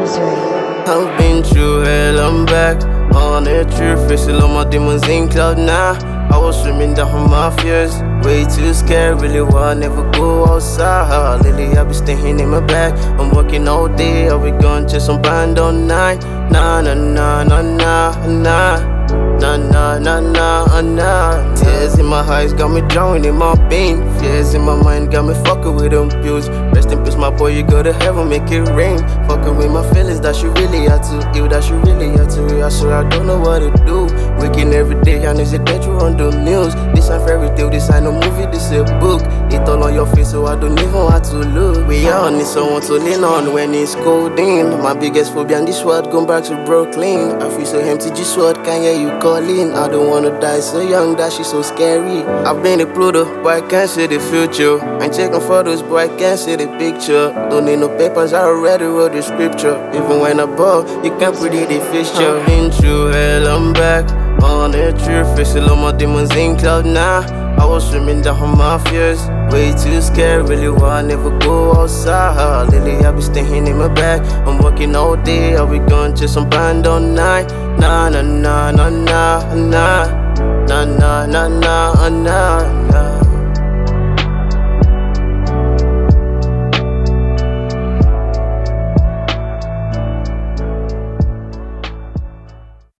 Rosary. I've been through hell, I'm back on the truth, facing all my demons in cloud now. I was swimming down from my fears, way too scared, really wanna never go outside. Lately I be staying in my bag, I'm working all day, I'll be gone till some band all night. Nah, nah, nah, nah, nah, nah. Nah, nah, nah, nah, nah. Tears in my eyes got me drowning in my pain. Fears in my mind got me fucking with them pills. Rest in peace, my boy, you go to heaven, make it rain. Fucking with my feelings that you really had to heal, that you really had to real. I swear I don't know what to do. Waking every day, and is it that you on the news? This ain't fairy tale, this ain't no movie, this a book. It all on your face, so I don't even want to look. We all need someone to lean on when it's cold in. My biggest phobia in this world, going back to Brooklyn. I feel so empty, just what can hear you calling. I don't wanna die so young, that shit so scary. I've been a Pluto, but I can't see the future. I'm checking photos, but I can't see the picture. Don't need no papers, I already wrote the scripture. Even when I ball, you can't predict the fixture. I've been through hell, I'm back on the truth, facing all my demons in cloud now. I was swimming down from my fears, way too scared, really wanna never go outside. Lately I be staying in my bag, I'm working all day, I'll be gone till some band all night. Nah, nah, nah, nah, nah, nah. Nah, nah, nah, nah, nah.